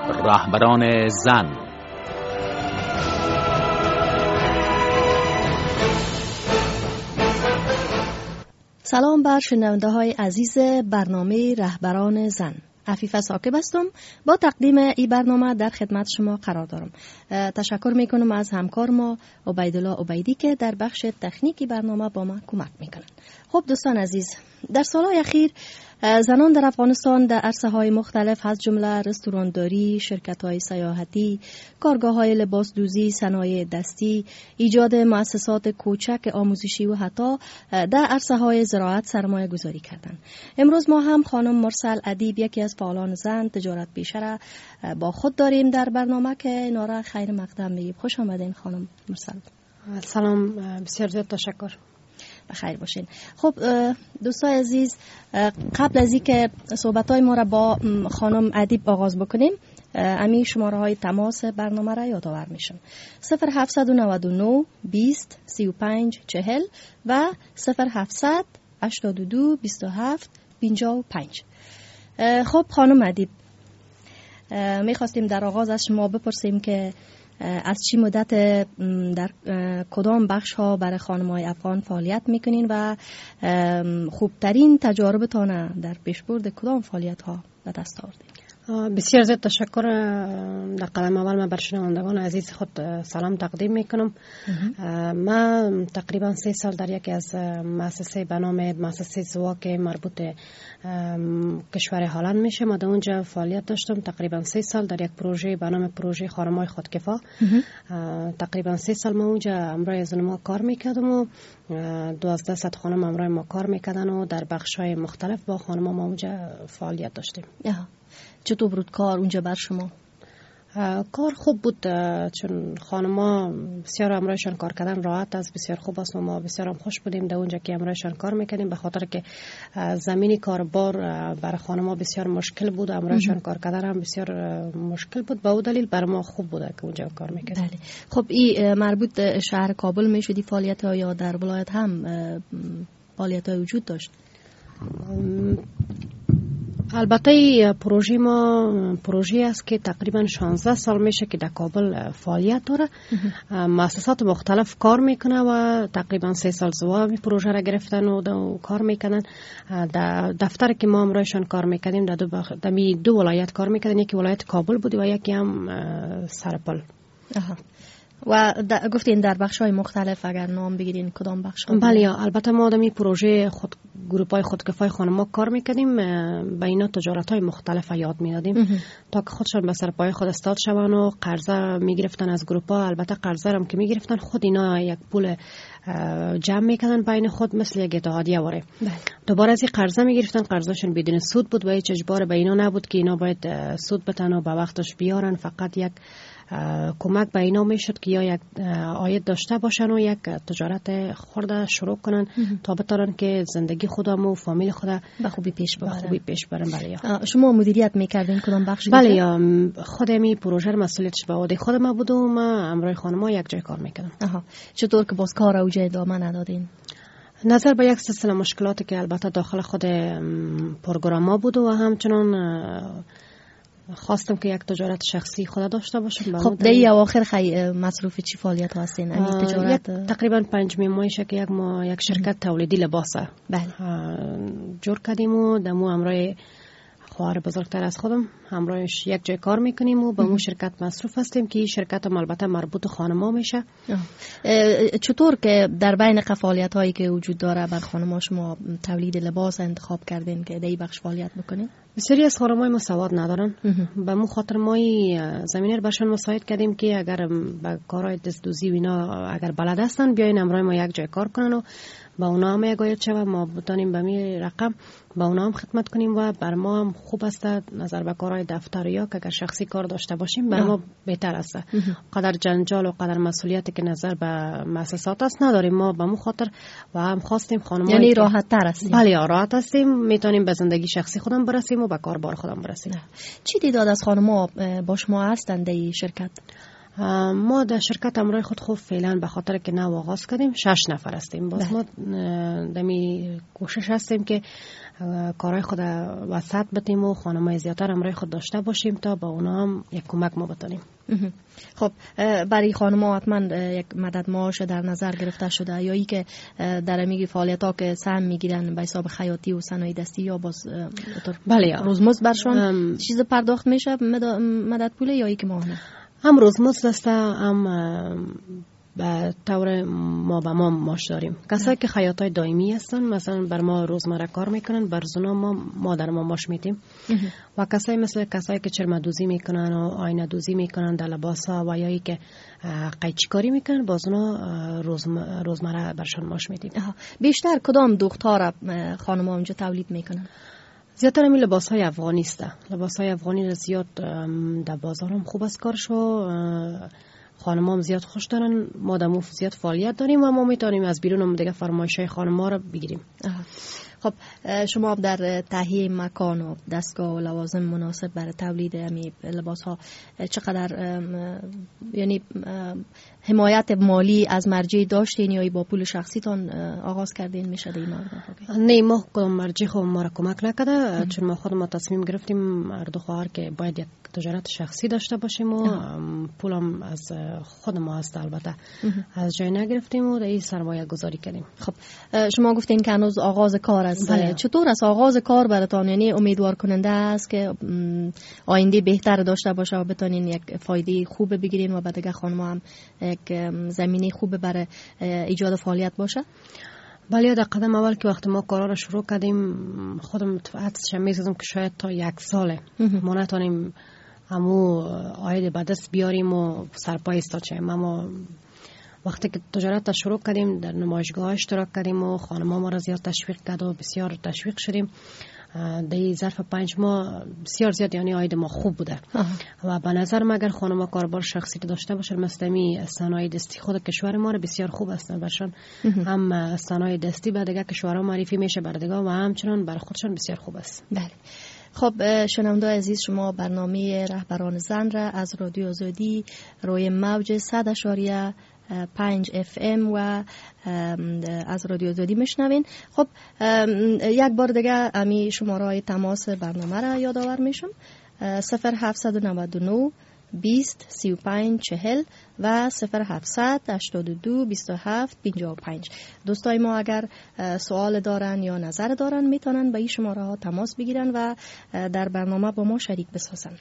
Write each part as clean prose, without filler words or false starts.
رهبران زن. سلام بر شنونده های عزیز برنامه رهبران زن. عفیفه ساکب هستم. با تقدیم این برنامه در خدمت شما قرار دارم. تشکر میکنم از همکار ما عبیدالله عبیدی که در بخش تکنیکی برنامه با ما کمک میکنن. خب دوستان عزیز، در سالهای اخیر زنان در افغانستان در عرصه‌های مختلف از جمله رستورانداری، شرکت‌های سیاحتی، کارگاه‌های لباسدوزی، صنایع دستی، ایجاد مؤسسات کوچک آموزشی و حتی در عرصه‌های زراعت سرمایه گذاری کردند. امروز ما هم خانم مرسل ادیب، یکی از فعالان زن تجارت پیشه را با خود داریم در برنامه که نارا خیر مقدم میگیم. خوش آمدین خانم مرسل. سلام، بسیار زیاد تشکر. بخیر باشین. خب دوستان عزیز، قبل از اینکه صحبت‌های ما را با خانم ادیب آغاز بکنیم، امی شماره‌های تماس برنامه را یادآور میشم: 0799 20 35 40 و 0700 82 27 55. خب خانم ادیب، میخواستیم در آغاز از شما بپرسیم که از چی مدت در کدام بخش ها برای خانم‌های افغان فعالیت میکنین و خوبترین تجاربتان در پیشبرد کدام فعالیت ها به دست آوردین؟ بسیار زیاد تشکر. در قدم اول من بر شنوندگان عزیز خود سلام تقدیم میکنم. من تقریبا 3 سال در یکی از مؤسسه به نام مؤسسه زواک مربوط کشور هلند میشه. ما در اونجا فعالیت داشتم تقریبا 3 سال در یک پروژه به نام پروژه خانم‌های خودکفا. تقریبا 3 سال ما اونجا همراه از ما کار میکردم و 1200 خانم همراه ما کار میکردن و در بخش‌های مختلف با خانم‌ها ما اونجا فعالیت داشتیم. چطور بود کار اونجا بر شما؟ کار خوب بود، چون خانم‌ها بسیار همراهشان کار کردن راحت است، بسیار خوب است و ما بسیار هم خوش بودیم در اونجا که همراهشان کار میکنیم، به خاطر که زمینی کاربار برای خانم‌ها بسیار مشکل بود، همراهشان کار کردن هم بسیار مشکل بود. به اون دلیل برای ما خوب بود که اونجا کار میکنیم. بله. خب این مربوط شهر کابل میشدی فعالیت‌ها یا در ولایت هم فعالیت‌های وجود داشت؟ البته پروژه ما پروژه است که تقریبا 16 سال میشه که در کابل فعالیت داره. مؤسسات مختلف کار میکنه و تقریبا 3 سال زوا پروژه را گرفتن و کار میکنن. در دفتر که ما همراهشان کار میکردیم در دو ولایت کار میکردن، یکی ولایت کابل بود و یکی هم سرپل. و گفتین در بخش‌های مختلف، اگر نام بگیرین کدام بخش‌ها؟ بله، البته ما در پروژه گروپ‌های خودکفای خانم‌ها کار می‌کردیم، به اینا تجارت‌های مختلف یاد می‌دادیم تا که خودشان به سر پای خود استاد شوند و قرضه می‌گرفتن از گروپ‌ها. البته قرضه هم که می‌گرفتن خود اینا یک پول جمع می‌کردن بین خود مثل یک اتحادیه واره. دوباره از این قرضه می‌گرفتن، قرضشون بدون سود بود و هیچ اجبار به اینا نبود که اینا باید سود بتن و به وقتش بیارن. فقط یک کمک به اینا میشد که یا یک عاید داشته باشن و یک تجارت خورده شروع کنن تا بتونن که زندگی خودم و فامیل خود به خوبی پیش برن. بله. شما مدیریت میکردین کدام بخش؟ بله، خودم پروژه مسئولیتش به عهده خود ما بود و ما همراه خانم‌ها یک جای کار میکردم. چطور که باز کار اوج ادامه ندادین؟ نظر به یک سلسله مشکلاتی که البته داخل خود پروگرام بود و همچنان خواستم که یک تجارت شخصی خود داشته باشم. خب در اواخر مصروف چی فعالیت هستین؟ همین تجارت تقریبا 5 ماهشه که یک شرکت تولیدی لباسه جور کردیم و دمو همراه خواهر بزرگتر از خودم همراهش یک جای کار میکنیم و به اون شرکت مصروف هستیم که این شرکت هم البته مربوط خانم‌ها میشه. چطور که در بین فعالیت هایی که وجود داره بر خانم‌ها شما تولید لباس انتخاب کردین که در این بخش فعالیت بکنین؟ بسیاری از خانم‌های ما سواد ندارن، به مو خاطر ما زمینه رو برشان مساعد کردیم که اگر به کارهای دستدوزی و اینا اگر بلد هستن بیاین همراه ما یک جای کار کنن و با اونا هم یک آید شود ما بتانیم به می رقم با اونا هم خدمت کنیم و بر ما هم خوب است. نظر به کارهای دفتری ها که اگر شخصی کار داشته باشیم بر ما بهتر است. قدر جنجال و قدر مسئولیتی که نظر به مؤسسات است نداریم ما به مو خاطر و هم خواستیم خانم‌ها یعنی راحت تر هستیم. بله راحت هستیم، میتونیم به زندگی شخصی خودم برسیم و به کاربار خودم برسیم. چی دیداد از خانم‌ها با شما هستند در این شرکت؟ ما در شرکت همراه خود خوب فعلا به خاطر که نو آغاز کردیم 6 نفر هستیم. باز ما دمی کوشش هستیم که کارهای خود وسط بتیم و خانم‌های زیادتر همراه خود داشته باشیم تا با اونا هم یک کمک ما بتونیم. خب برای خانم‌ها حتما یک مدد معاش در نظر گرفته شده یا ای که در میگی فعالیت‌ها که سهم میگیرن به حساب خیاطی و صنایع دستی یا باز بله روزمزد برشان چیز پرداخت میشه مدد پوله یا ای که ماهانه؟ هم روزمزد است هم به طور ما به ما معاش داریم. کسایی که خیاطای دائمی هستن مثلا بر ما روزمره کار میکنن بر زنا ما در ما معاش میدیم و کسایی مثل کسایی که چرم دوزی میکنن و آینه دوزی میکنن در لباسا و یایی که قیچی کاری میکنن باز اونا روزمره برشان معاش میدیم. بیشتر کدام دختر خانم‌ها اونجا تولید میکنن؟ زیادتر همین لباس‌های افغانی است. لباس‌های افغانی زیاد در بازار هم خوب است کارشو. خانم‌ها هم زیاد خوش دارن. ما دمو زیاد فعالیت داریم و ما میتونیم از بیرون هم دیگه فرمایش‌های خانم‌ها رو بگیریم. خب شما در تهیه مکان و دستگاه و لوازم مناسب برای تولید همین لباس‌ها چقدر یعنی حمایت مالی از مرجع داشتین یا با پول شخصیتان آغاز کردین میشه این مورد؟ نه ما کدام مرجع خود ما را کمک نکرده چون ما خود ما تصمیم گرفتیم هر دو خواهر که باید یک تجارت شخصی داشته باشیم و پولم از خود ما است البته از جای نگرفتیم و این سرمایه گذاری کردیم. خب شما گفتین که هنوز آغاز کار است. چطور است آغاز کار براتون؟ یعنی امیدوار کننده است که آینده بهتر داشته باشه و بتونین یک فایده خوب بگیرین و بعد خانم‌ها هم یک زمینه خوب برای ایجاد فعالیت باشه؟ بله در قدم اول که وقتی ما کارا رو شروع کردیم خودم حدسش می‌زدم که شاید تا یک ساله ما نتونیم همو عاید به دست بیاریم و سرپای ایستاد شیم. اما وقتی که تجارت را شروع کردیم در نمایشگاه اشتراک کردیم و خانم‌ها ما را زیاد تشویق کرد و بسیار تشویق شدیم. در ظرف 5 ماه بسیار زیاد یعنی عاید ما خوب بوده و به نظر من اگر خانم‌ها کاربار شخصی داشته باشن مثل صنایع دستی خود کشور ما بسیار خوب است برشان هم صنایع دستی به دیگه کشورها معرفی میشه بر دیگه و همچنان برای خودشان بسیار خوب است. بله. خب شنونده عزیز شما برنامه رهبران زن را از رادیو آزادی روی موج 100.5 FM و از رادیو آزادی میشنوین. خب یک بار دیگه امی شماره تماس برنامه را یادآور میشم 0799 20 35 40 و 0700 82 27 55. دوستای ما اگر سوال دارن یا نظر دارن میتونن به این شماره ها تماس بگیرن و در برنامه با ما شریک بسازن.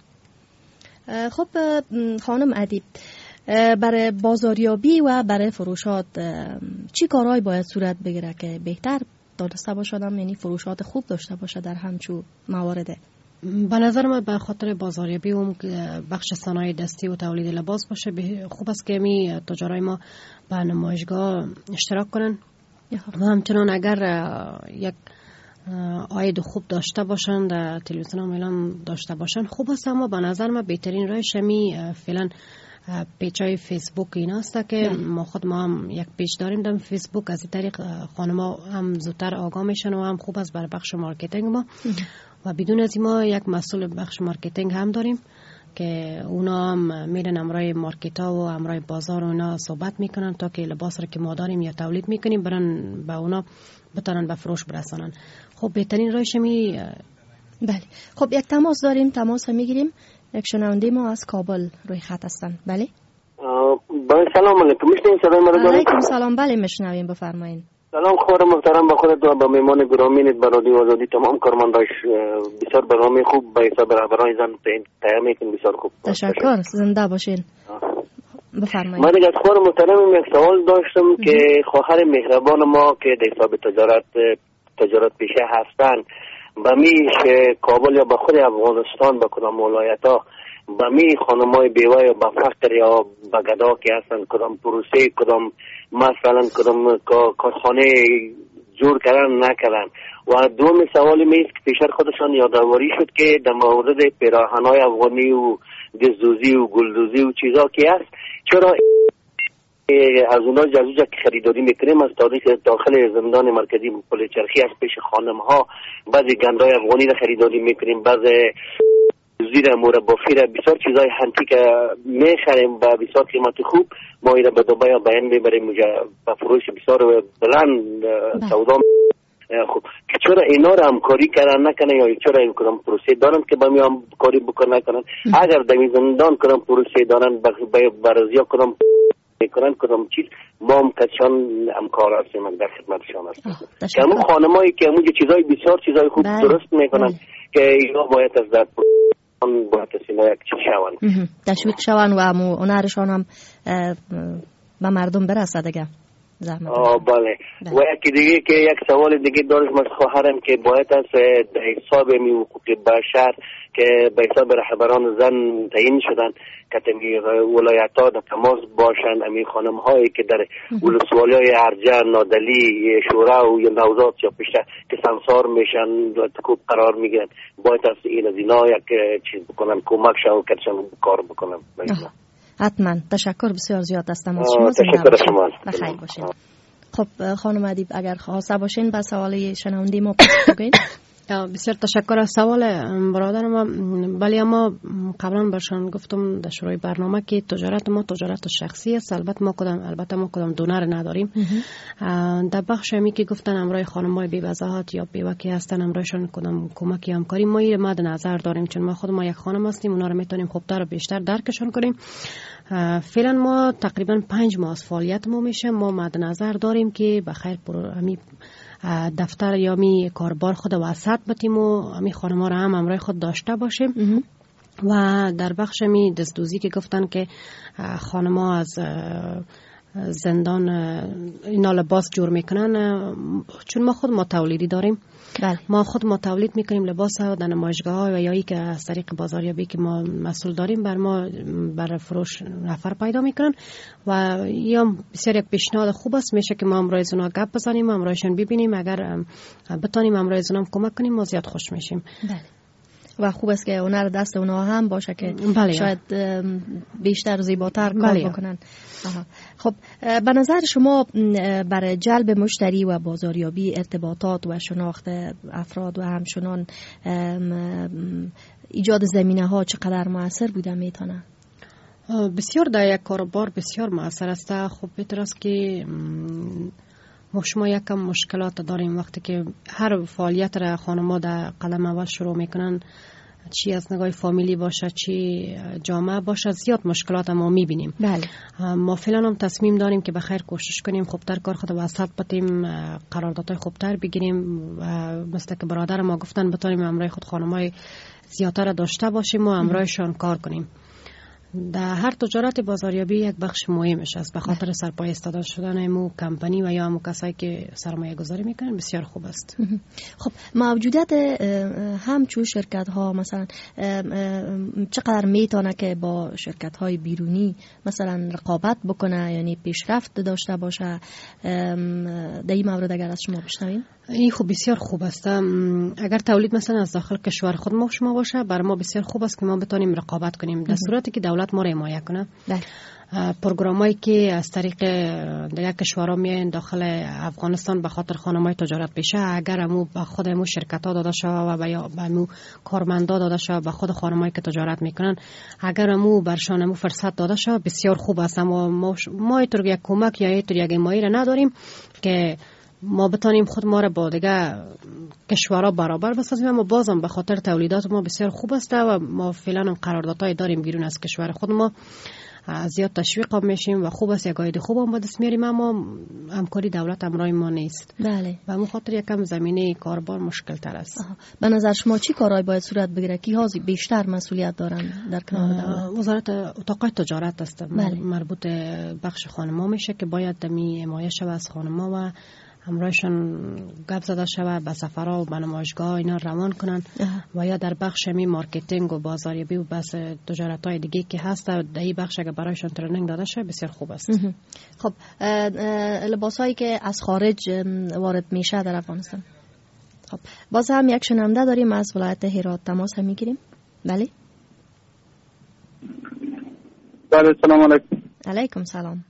خب خانم ادیب برای بازاریابی و برای فروشات چی کارهایی باید صورت بگیره که بهتر داشته باشم یعنی فروشات خوب داشته باشه در همچون موارده؟ به نظر من به خاطر بازاریابی و بخش صنایع دستی و تولید لباس باشه خوب است که می تجارای ما به نمایشگاه اشتراک کنن و همچنان اگر یک عاید خوب داشته باشن در تلویزیون هم اعلان داشته باشن خوب است. اما به نظر من بهترین راهش فعلا پیجای فیسبوک این است که ما خود ما هم یک پیج داریم در فیسبوک. از این طریق خانم‌ها هم زودتر آگاه میشن و هم خوب است برای بخش مارکتینگ ما و بدون از این ما یک مسئول بخش مارکتینگ هم داریم که اونا هم میرن امرای مارکت ها و امرای بازار اونا صحبت میکنن تا که لباس را که ما داریم یا تولید میکنیم برن به اونا بتونن به فروش برسانن. خب بهترین راهش بله. خب یک تماس داریم، تماس میگیریم. یک شنونده ما از کابل روی خط هستن. بله سلام علیکم. میشنوین صدای ما رو؟ علیکم سلام. بله میشنویم بفرمایید. سلام خواهر محترم به خودت و به مهمان گرامینت به رادیو آزادی تمام کارمنداش بسیار برنامه خوب به حساب رهبران زن تهیه میکنین بسیار خوب. تشکر زنده باشین. بفرمایید. من دیگه خواهر محترم یک سوال داشتم که خواهر مهربان ما که در حساب تجارت پیشه هستن به میش کابل یا به خود افغانستان به کدام ولایت‌ها به می خانمای بیوه یا به فقر یا به گدا که هستن کدام پروسه کدام مثلا کدام کارخانه جور کردن نکردن. و دوم سوال میست که پیشتر خودشان یادآوری شد که در مورد پیراهن‌های افغانی و دزدوزی و گلدوزی و چیزا که هست چرا از اونا جزوجا که خریداری میکنیم از تاریخ داخل زندان مرکزی پل چرخی از پیش خانم ها بعضی گندای افغانی را خریداری میکنیم بعضی زیر مربافی را بسیار چیزای هنتی که میخریم با بسیار قیمت خوب ما اینا به دبی یا بیان میبریم به فروش بسیار بلند سودا خب چرا اینا رو همکاری کردن نکنن یا چرا این کدام پروسه دارن که با می همکاری بکنن نکنن؟ اگر در زندان کدام پروسه دارن برازیا کدام میکنن کدام چیز ما هم کسان همکار هستیم در خدمتشان هستیم. که همون خانمایی که همون چیزای بسیار چیزای خوب درست میکنن که اینا باید از در باید از اینا یک چیز شون تشویق شون و همون هنرشان هم به مردم برسه دیگه. بله. و یکی دیگه که یک سوال دیگه دارم از خواهرم که باید از حساب حقوق بشر که به حساب رهبران زن تعیین شدن که تمی ولایت‌ها در تماس باشند، امی خانم‌هایی که در ولسوالی‌های ارجه، نادلی، شورا و یا نوزاد یا پیشتر که سمسار میشن تکوب قرار میگیرن باید از اینا یک چیز بکنن، کمک شو کردن کار بکنن. حتما. تشکر بسیار زیاد از تماس شما. تشکر شما. بخیر باشین. خب خانم ادیب اگر خواسته باشین به سوال شنونده ما پاسخ بگین. بسیار تشکر از سوال برادر ما. ولی اما قبلا برشان گفتم در شروع برنامه که تجارت ما تجارت شخصی است. البته ما کدام دونر نداریم. در بخش همی که گفتن امرای خانم‌های بی‌وضاحت یا بی‌وکی هستن امرایشان کدام کمکی همکاری ما مد نظر داریم، چون ما خود ما یک خانم هستیم، اونا رو میتونیم خوبتر و بیشتر درکشون کنیم. فعلا ما تقریبا 5 ماه از فعالیت ما میشه، ما مد نظر داریم که بخیر دفتر یا می کاربار خود وسط بتیم و می خانم‌ها را هم امرای خود داشته باشیم. و در بخش می دزدوزی که گفتن که خانم‌ها از زندان اینا لباس جور میکنن، چون ما خود ما تولیدی داریم. بله. ما خود ما تولید میکنیم لباس ها در نمایشگاه و یا ای که از طریق بازاریابی که ما مسئول داریم بر ما بر فروش نفر پیدا میکنن و یا بسیار یک پیشنهاد خوب است میشه که ما امروز اونا گپ بزنیم، امروزشون ببینیم، اگر بتونیم امروز اونا کمک کنیم ما زیاد خوش میشیم. بله. و خوب است که هنر دست اونا هم باشه که بله. شاید بیشتر زیباتر کار بله. بکنن. خب به نظر شما برای جلب مشتری و بازاریابی ارتباطات و شناخت افراد و همچنان ایجاد زمینه ها چقدر مؤثر بوده میتونه؟ بسیار در یک کاروبار بسیار مؤثر است. خب بهتر است که ما شما یکم مشکلات داریم وقتی که هر فعالیت را خانم‌ها در قدم اول شروع میکنن، چی از نگاه فامیلی باشه چی جامعه باشه، زیاد مشکلات ما میبینیم. بله. ما فعلا هم تصمیم داریم که بخیر کوشش کنیم خوبتر کار خود وسط بتیم، قراردادهای خوبتر بگیریم و مثل که برادر ما گفتن بتونیم امرای خود خانم‌های زیادتر داشته باشیم و امرایشان کار کنیم. در هر تجارت بازاریابی یک بخش مهمش است، به خاطر سرپای استعداد شدن مو کمپانی و یا همو کسایی که سرمایه گذاری میکنن بسیار خوب است. خب موجودیت همچون شرکت ها مثلا چقدر میتونه که با شرکت های بیرونی مثلا رقابت بکنه، یعنی پیشرفت داشته باشه؟ در این مورد اگر از شما بشنویم. این خوب بسیار خوب است. اگر تولید مثلا از داخل کشور خود ما شما باشه بر ما بسیار خوب است که ما بتونیم رقابت کنیم در صورتی که دولت ما را حمایت کنه. پروگرامایی که از طریق دیگر کشورها میاین داخل افغانستان به خاطر خانم‌های تجارت پیشه، اگر همو به خودمو شرکت‌ها داده شود و یا به همو کارمندا داده شود، به خود خانم‌هایی که تجارت میکنن اگر همو برشان همو فرصت داده شود بسیار خوب است. ما اینطور یک کمک یا اینطور یک حمایت نداریم که ما بتانیم خود ما را با دیگه کشورها برابر بسازیم، اما بازم به خاطر تولیدات ما بسیار خوب است و ما فعلا هم قراردادهای داریم بیرون از کشور خود ما، زیاد تشویق هم میشیم و خوب است یک عاید خوب هم به دست میاریم، اما همکاری دولت امرای ما نیست. بله. و همون خاطر یکم زمینه کاربار مشکل تر است. به نظر شما چی کارهای باید صورت بگیره کی ها بیشتر مسئولیت دارن در کنار دولت؟ وزارت اتاقای تجارت است. بله. مربوط بخش خانم‌ها میشه که باید دمی حمایت شود از خانم‌ها و همراهشان گپ زده شود، به سفرها و به نمایشگاه اینا روان کنن و یا در بخش می مارکتینگ و بازاریابی و بس تجارت‌های دیگه که هست در این بخش اگه برایشان ترنینگ داده شه بسیار خوب است. خب لباسایی که از خارج وارد میشه در افغانستان، خب باز هم یک شنونده داریم از ولایت هرات، تماس هم میگیریم. بله بله، سلام علیکم. علیکم سلام.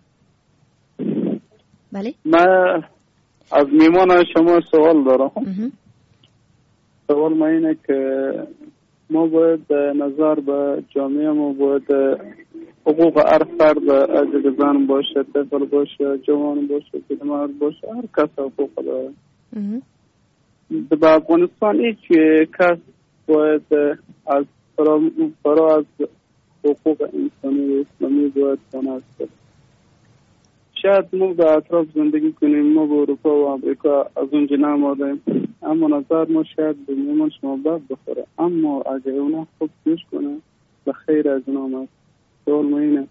بله من از میمان شما سوال دارم. سوال ما اینه که ما باید نظر به جامعه ما باید حقوق هر فرد اجل زن باشه، طفل باشه، جوان باشه، پیرمرد باشه، هر کس حقوق داره. به افغانستان هیچ کس باید از فرا از حقوق انسانی و اسلامی باید پناه است. شاید ما به اطراف زندگی کنیم، ما به اروپا و امریکا از اونجا نمادیم، اما نظر ما شاید به میمان شما بد بخوره، اما اگر اونا خوب پیش کنه به خیر از اونا هست. سوال ما اینه،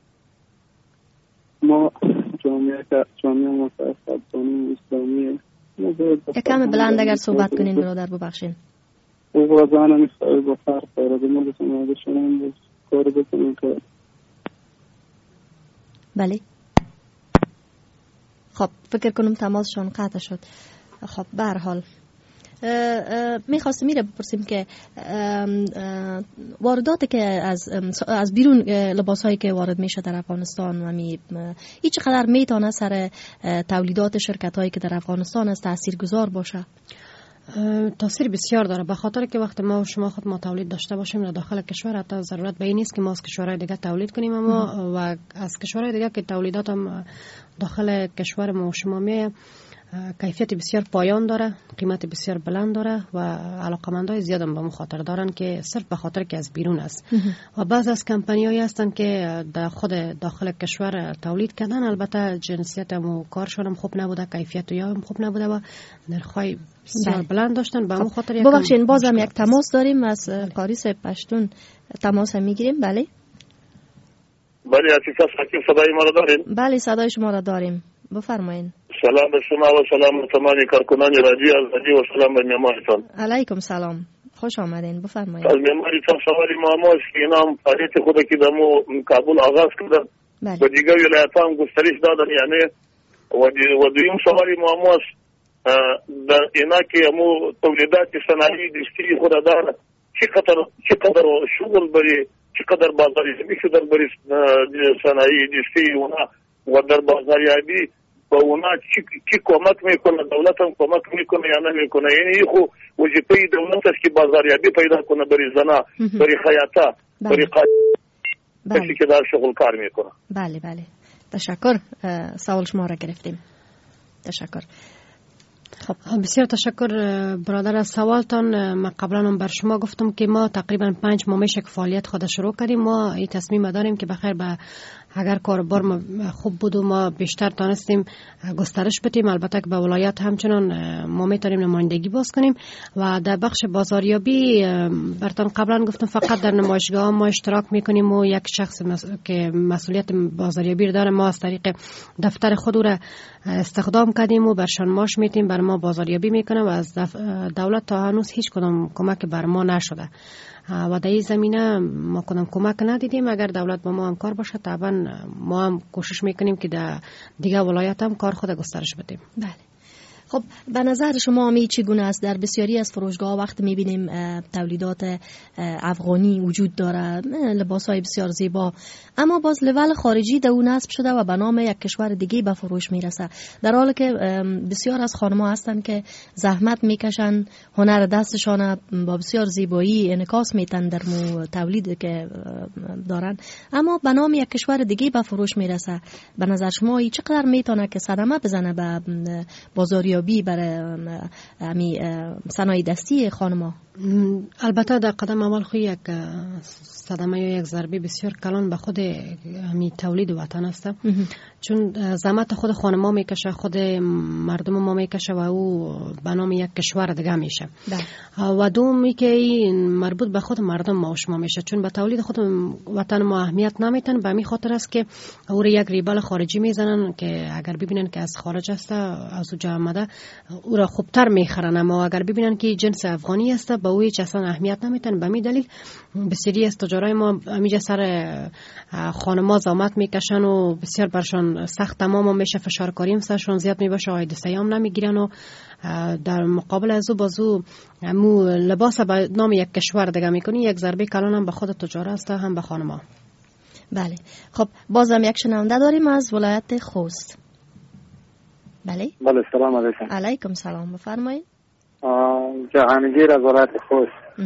ما جامعه متعصب قانون اسلامی کم بلند اگر صحبت کنین برادر ببخشین. او زنه میخواه با فرق دارد، ما بسیم شما کار بکنیم که بله. خب فکر کنم تماسشان قطع شد. خب به هر حال میخواستم میره بپرسیم که وارداتی که از بیرون لباسایی که وارد میشه در افغانستان و هیچ قدر میتونه سر تولیدات شرکت هایی که در افغانستان است تاثیرگذار باشه؟ تاثیر بسیار داره، به خاطر که وقتی ما و شما خود ما تولید داشته باشیم در داخل کشور، حتی ضرورت به این نیست که ما از کشورهای دیگه تولید کنیم، اما و از کشورهای دیگه که تولیدات هم داخل کشور ما و شما میه کیفیت بسیار پایان داره، قیمت بسیار بلند داره و علاقمندای زیاد هم به مخاطر دارن که صرف به خاطر که از بیرون است. و بعض از کمپانی‌هایی هستن که در خود داخل کشور تولید کردن، البته جنسیت و کارشون هم خوب نبوده، کیفیت یا هم خوب نبوده و نرخ‌های بسیار بلند داشتن. به مخاطر ببخشید بازم یک تماس داریم از قاریس پشتون، تماس هم میگیریم. بله بله عزیزا، صدای ما را داریم؟ بله صدای شما را داریم، بفرمایید. سلام به شما و سلام به تمام کارکنان رادیو الزدی و سلام به میهمانتان. علیکم سلام، خوش آمدین، بفرمایید. از میهمانتان سوال ما است که اینا فعالیت خود که در کابل آغاز کردن و دیگر ولایت هم گسترش دادن، یعنی و دویم سوال ما است در اینا که امو تولیدات صنایع دستی خود داره چقدر شغل بری، چقدر بازاریابی شده بری صنایع دستی اونا و در بازاریابی با اونا چی کمک میکنه؟ دولت هم کمک میکنه یا نمیکنه؟ یعنی خو وظیفه دولت است که بازاریابی پیدا کنه برای زنا، برای خیاطا، برای کسی که در شغل کار میکنه. بله بله، تشکر. سوال شما را گرفتیم، تشکر. خب بسیار تشکر برادر از سوالتان. من قبلا هم بر شما گفتم که ما تقریبا 5 ماه میشه که فعالیت خود شروع کردیم. ما این تصمیم داریم که بخیر اگر کاربار ما خوب بود و ما بیشتر تانستیم گسترش بدیم، البته که به ولایت همچنان ما میتونیم نمایندگی باز کنیم و در بخش بازاریابی براتون قبلا گفتم فقط در نمایشگاه ما اشتراک میکنیم و یک شخص که مسئولیت بازاریابی داره ما از طریق دفتر خود را استخدام کردیم و برشان ماش میتیم، بر ما بازاریابی میکنه و از دولت تا هنوز هیچ کدام کمک بر ما نشده و در این زمینه ما کدام کمک ندیدیم. اگر دولت با ما همکار باشه طبعا ما هم کوشش میکنیم که در دیگه ولایت هم کار خود گسترش بدیم. بله. خب به نظر شما می چگونه است؟ در بسیاری از فروشگاه وقت میبینیم تولیدات افغانی وجود داره، لباسهای بسیار زیبا، اما باز لول خارجی در اون نصب شده و به نام یک کشور دیگه به فروش میرسه، در حالی که بسیار از خانم‌ها هستن که زحمت میکشن، هنر دستشان با بسیار زیبایی انعکاس میتن در تولید که دارن، اما به نام یک کشور دیگه به فروش میرسه. به نظر شما این چقدر میتونه که صدمه بزنه به بازاریابی برای صنایع دستی خانم‌ها؟ البته در قدم اول خود یک صدمه یا یک ضربه بسیار کلان به خود تولید وطن است، چون زحمت خود خانم‌ها میکشه، خود مردم ما میکشه و او به نام یک کشور دیگه میشه. و دومی که این مربوط به خود مردم ما و شما میشه، چون به تولید خود وطن ما اهمیت نمیتن. به همین خاطر است که او را یک ریبل خارجی میزنن که اگر ببینن که از خارج است، از اونجا آمده، او را خوبتر میخرن، اما اگر ببینن که جنس افغانی است به او هیچ اصلا اهمیت نمیتن. به همین دلیل بسیاری از تجارای ما همیشه سر خانم‌ها زحمت میکشن و بسیار برشان سخت تمام میشه، فشارکاری هم سرشان زیاد میباشه، عاید سیام نمیگیرن و در مقابل از او بازو مو لباس به نام یک کشور دیگه میکنی. یک ضربه کلان هم به خود تجار است هم به خانم‌ها. بله. خب بازم یک شنونده داریم از ولایت خوست. بله بله، سلام علیکم. علیکم سلام، بفرمایید. جهانگیر از ولایت خوست.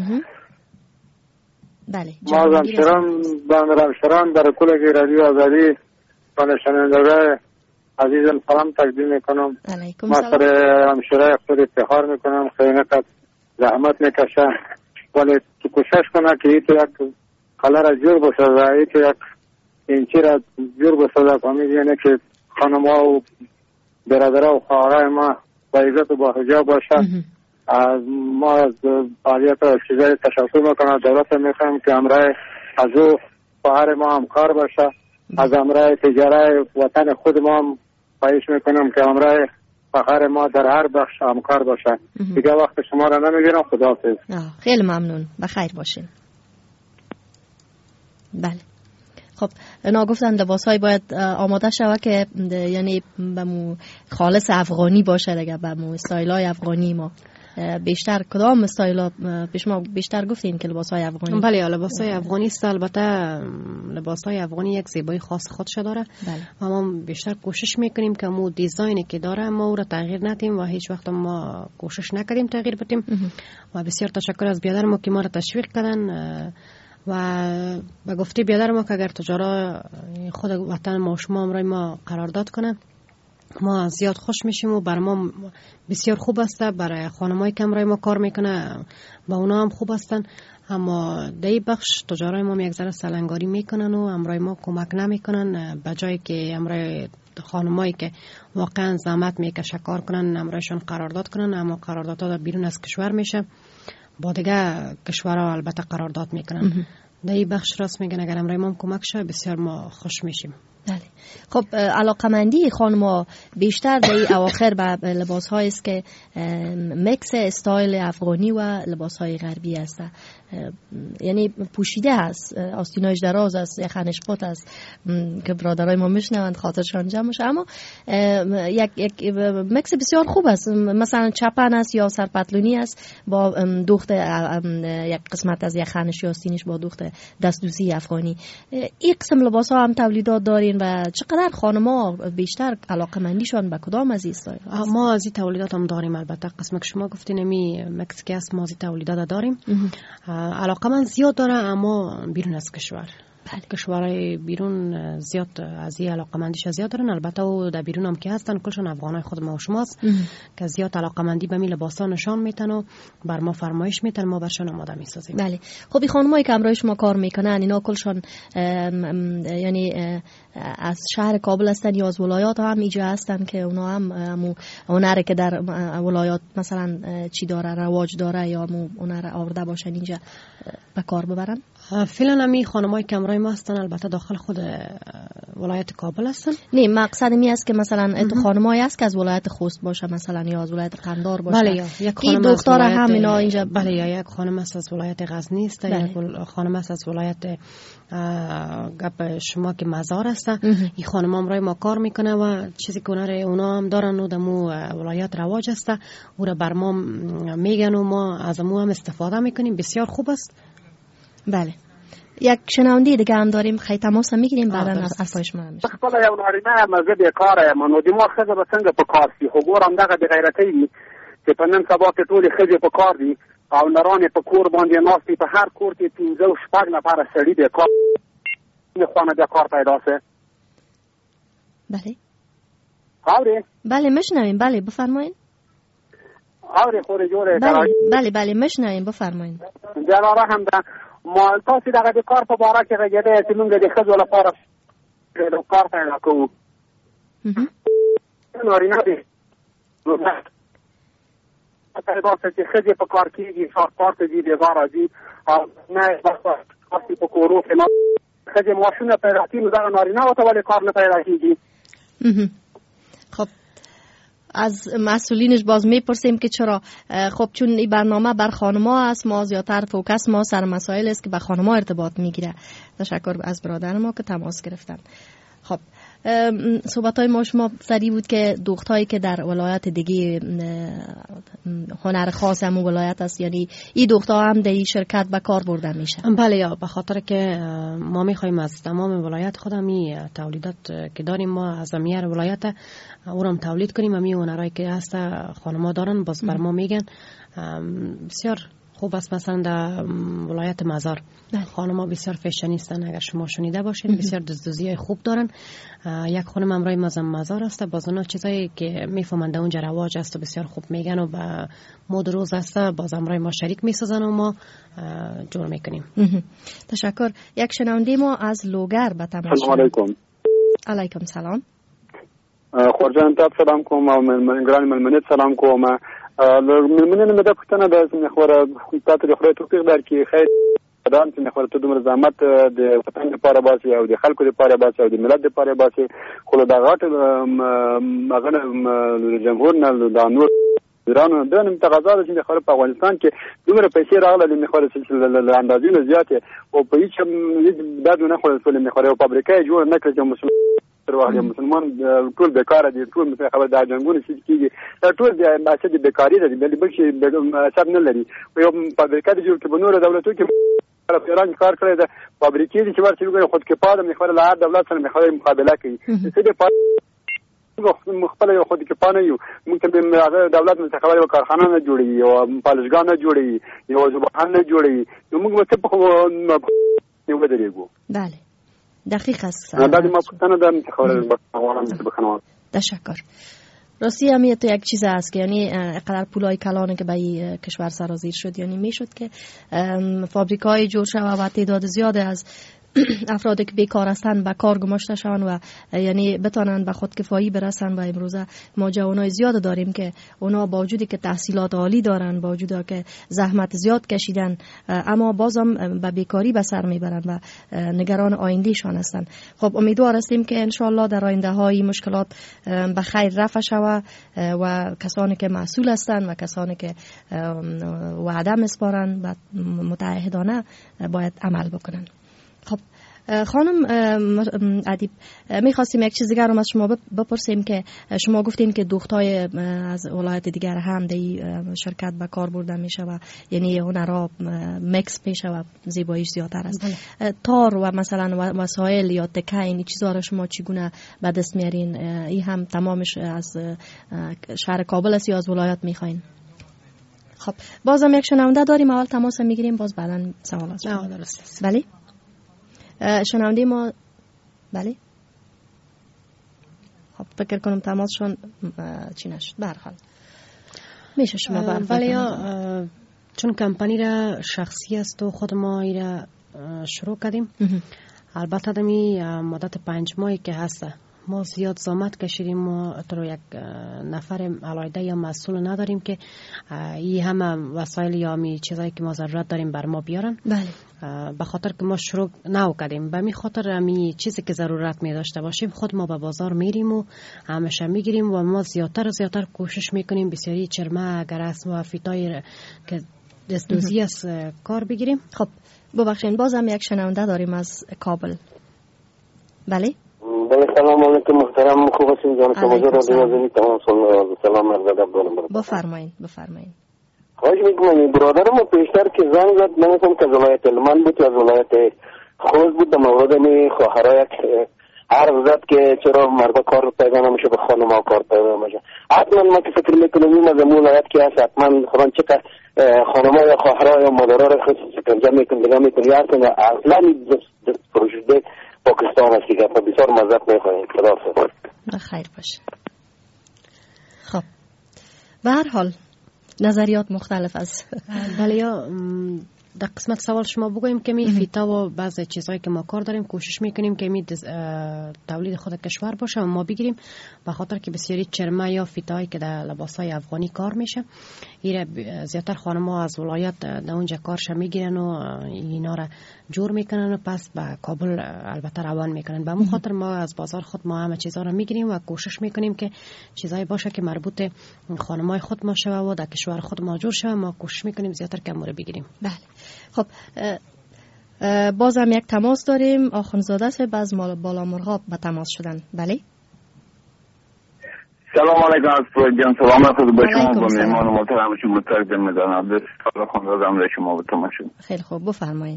بله. ما زمشران در کلگی رادیو آزادی و شنونده عزیز سلام تقدیم میکنم. علیکم سلام. سلام. ما سر همشهره خود افتخار میکنم، خیلی نقد زحمت میکشه ولی تو کوشش کنه که ایتو یک قلعه را جور بسازه، ایتو یک اینچی را جور بسازه، فهمید یعنی که خانم ها و برادرها و خواهرای ما با عزت و با حجاب باشه. از ما از فعالیت و چیزای تشکر میکنم. دولت میخوایم که امرای از او خواهر ما همکار باشه، از امرای تجاره وطن خود ما هم خواهش میکنم که امرای فخر ما در هر بخش همکار باشه. دیگه وقت شما را نمیگیرم. خداحافظ. خیلی ممنون، بخیر باشین. بله خب اینا گفتن لباس های باید آماده شود که یعنی بمو خالص افغانی باشه دیگه، بمو استایل های افغانی. ما بیشتر کدام استایل پیش ما بیشتر گفتین که لباس های افغانی؟ بله لباس های افغانی است. البته لباس های افغانی یک زیبایی خاص خودش داره. بله. و ما بیشتر کوشش میکنیم که مو دیزاینی که داره ما او را تغییر ندیم و هیچ وقت ما کوشش نکردیم تغییر بدیم. و بسیار تشکر از بیادر ما که ما را تشویق کردن و به گفته بیادر ما که اگر تجارا خود وطن ما و شما امرای ما قرارداد کنه ما زیاد خوش میشیم و بر ما بسیار خوب است. برای خانمایی که امرای ما کار میکنه با اونا هم خوب هستن، اما در این بخش تجارای ما یک ذره سلنگاری میکنن و امرای ما کمک نمیکنن، به جایی که امرای خانمایی که واقعا زحمت میکشه کار کنن امرایشان قرارداد کنن، اما قراردادها بیرون از کشور میشه، با دیگه کشورها البته قرارداد میکنن. در این بخش راست میگن اگر امرای ما کمک شه بسیار ما خوش میشیم. بله. خب علاقمندی خانم بیشتر در این اواخر به لباس هایی است که مکس استایل افغانی و لباس های غربی است، یعنی پوشیده هست، آستینایش دراز است، یخنش پات است که برادرای ما میشنوند خاطرشان جمع میشه، اما یک مکس بسیار خوب است. مثلا چپن است یا سرپتلونی است با دوخت یک قسمت از یخنش یا آستینش با دوخت دستدوزی افغانی. این قسم لباس ها هم تولیدات دارین و چقدر خانم‌ها بیشتر علاقه‌مندیشون به کدام از این استایل؟ ما از این تولیدات هم داریم، البته قسم که شما گفتین می مکسیکی است، ما از این تولیدات داریم. علاقه‌مند زیاد داره اما بیرون از کشور. کشورهای بیرون زیاد از این علاقه‌مندیش زیاد دارن، البته و در بیرون هم که هستن کلشون افغانای خود ما و شماست که زیاد علاقه‌مندی به می لباسا نشان میتن و بر ما فرمایش میتن، ما برشون آماده میسازیم. بله. خب این خانمایی که امروز شما کار میکنن اینا کلشون یعنی از شهر کابل هستن یا از ولایات هم اینجا هستن که اونا هم هنری که در ولایات مثلا چی داره رواج داره یا هنر آورده باشن اینجا به کار ببرن؟ فعلا می خانمای که امرای ما هستن البته داخل خود ولایت کابل هستن. نه مقصد می است که مثلا اتو خانمایی است که از ولایت خوست باشه مثلا یا از ولایت قندار باشه. بله، یک خانم از دختر هم اینا اینجا. بله، یا یک خانم است از ولایت غزنی است، یک خانم است از ولایت گپ شما که مزار است. این خانم امرای ما کار میکنه و چیزی که اونا هم دارن و دمو ولایت رواج است او را بر ما میگن و ما از مو هم استفاده میکنیم. بسیار خوب است. بله. یک شنونده دیگه هم داریم، خیلی تماس میگیریم بعدا از افایش ما میشه. خپل یو نارینه مزه بیکاره منو د مو خزه به څنګه په کار سي خو ګورم دغه د غیرتۍ دي چې په نن سبا کې ټولې ښځې په کار دي او نرانې په کور باندې ناستې په هر کور کې 15 او 16 نفره سړي بیکار نه خوانه د کار پیدا سه. بله اوري بله مشنویم. بله بفرمایید. اوري خوري جوړه بله بله مشنویم بفرمایید. جنابه هم ده ما تاسو دغه د کار په باره کې غږیدې چې موږ د ښځو لپاره د کار پیدا کوو. نارینه دي دا چې ښځې په کار کېږي شاکار ته دي بېګاره دي او نه بس په کورو کې ښځې معاشونه پیدا کړي نو دغه نارینه ورته ولې کار نه پیدا کېږي؟ خب از مسئولینش باز میپرسیم که چرا. خب چون این برنامه بر خانم‌ها است ما زیادتر فوکس ما سر مسائل است که به خانم‌ها ارتباط میگیره. تشکر از برادر ما که تماس گرفتن. خب صحبت‌های ما شما سری بود که دختایی که در ولایت دیگه هنر خاص همون ولایت است، یعنی این دختها هم در این شرکت به کار برده میشه. بله، یا به خاطر که ما میخوایم از تمام ولایت خودم این تولیدات که داریم ما از امیر ولایت او هم تولید کنیم. همین هنرهایی که هست خانم‌ها دارن باز بر ما میگن. بسیار خوب است. مثلا در ولایت مزار خانم‌ها بسیار فیشنیستن، اگر شما شنیده باشین بسیار دزدوزی خوب دارن. یک خانم امرای مزار است، باز اونا چیزایی که میفهمند اونجا رواج است و بسیار خوب میگن و به مد روز است، باز امرای ما شریک میسازن و ما جور میکنیم. تشکر. یک شنونده ما از لوگر به تماس. سلام علیکم. علیکم سلام. خورجان تاب سلام کوم او ګران ملمنیت سلام کوم. ملمنین مده پښتنه د مخوره تاسو د خپل توفیق درکې خیر دام چې مخوره ته دومره زحمت د وطن لپاره باسي او د خلکو لپاره باسي او د ملت لپاره باسي، خو د غاټ مغنه جمهور نه د نور ایران د نن تغاضا چې مخوره په افغانستان کې دومره پیسې راغله د مخوره سلسله اندازې نه زیاته او په هیڅ دادو نه خو د مخوره او فابریکه جوړ نه کړي. مسلمان ټول بیکاره دي، ټول مثلا خبر د جنگونو چې کیږي ټول د اساس د بیکاری دي، بل شي سب نه لري. یو فابریکه جوړ کې بنور دولتو کې ایران کار کړی د فابریکې چې ورته خود کې پاده مخوره له دولت سره مخوره مقابله کوي. څه دي مخبل یو خود کې پانه یو ممکن به دولت مستقبل یو کارخانه نه جوړي او پالشګان نه جوړي یو زبان نه جوړي، نو موږ څه په یو بدرېګو. بله دقیق است. تشکر. راستی هم تو یک چیز هست که یعنی قدر پولای کلانه که به این کشور سرازیر شد، یعنی میشد که فابریکای جور شود و تعداد زیاد از افرادی که بیکار هستند به کار گماشته شوند و یعنی بتانند به خودکفایی برسند. و امروزه ما جوانای زیاد داریم که اونا با وجودی که تحصیلات عالی دارن، با وجودی که زحمت زیاد کشیدن، اما بازم به بیکاری به سر میبرند و نگران آیندهشان هستند. خب امیدوار هستیم که انشالله در آینده های مشکلات به خیر رفع شود و کسانی که مسئول هستند و کسانی که وعده میسپارند و متعهدانه باید عمل بکنند. خب خانم ادیب، میخواستیم یک چیز دیگر رو از شما بپرسیم که شما گفتین که دوختای از ولایت دیگر هم در شرکت به کار برده میشه و یعنی هنرها مکس میشه و زیباییش زیادتر است. تار و مثلا وسایل یا تکه این چیزها رو شما چگونه به دست میارین؟ این هم تمامش از شهر کابل است یا از ولایت میخواین؟ خب بازم یک شنونده داریم، اول تماس میگیریم باز بعدا سوالات. درست. بله شنونده ما. بله خب فکر کنم تماسشون چی نشد. به هر حال میشه شما ولی چون کمپانی را شخصی است و خود ما ایرا شروع کردیم، البته دمی مدت 5 ماهی که هست ما زیاد زحمت کشیدیم و تو یک نفر علاوه یا مسئول نداریم که این همه وسایل یا می چیزایی که ما ضرورت داریم بر ما بیارن. بله. به خاطر که ما شروع نو کردیم، به می خاطر می چیزی که ضرورت می داشته باشیم خود ما به بازار میریم و همیشه میگیریم و ما زیادتر کوشش میکنیم بسیاری چرمه اگر است و فیتای که دستوزی از کار بگیریم. خب ببخشید بازم یک شنونده داریم از کابل. بله سلام علیکم محترم، خوب هستین جان؟ شما را دیوازی تمام سلام عرض ادب دارم. بفرمایید. خواهش میکنم برادرم پیشتر که زنگ زد، من گفتم که ولایت هلمند بود یا ولایت خوست بود، در مورد می خواهرای عرض زد که چرا مردا کار پیدا نمیشه به خانم‌ها کار پیدا نمیشه. حتما ما که فکر میکنم این از ولایت که هست حتما خودن چه خانم‌ها یا خواهرها یا مادرها را خود سکنجه میکنه یا اصلا پروژه پاکستان هستی که بسیار مزد میخواهیم. خدا خیر باشه. خب به هر حال نظریات مختلف است. ولی در قسمت سوال شما بگویم که می فیتا و بعضی چیزهایی که ما کار داریم کوشش میکنیم که می تولید خود کشور باشه و ما بگیریم، به خاطر که بسیاری چرمه یا فیتایی که در لباسای افغانی کار میشه ایره زیادتر خانم‌ها از ولایت در اونجا کارش میگیرن و اینا را جور میکنن و پس به کابل البته روان میکنن. به همون خاطر ما از بازار خود ما همه چیزا را میگیریم و کوشش میکنیم که چیزایی باشه که مربوط خانم‌های خود ما شوه و در کشور خود ما جور شوه. ما کوشش میکنیم زیادتر کموره بگیریم. بله. خب بازم یک تماس داریم. آخونزاده صاحب از بالا مرغاب به تماس شدن. بله سلام علیکم از جان، سلام خود به شما با مهمان محترم شما تقدیم می‌کنم. بسیار خواندم را شما به تماشا. خیلی خوب بفرمایید.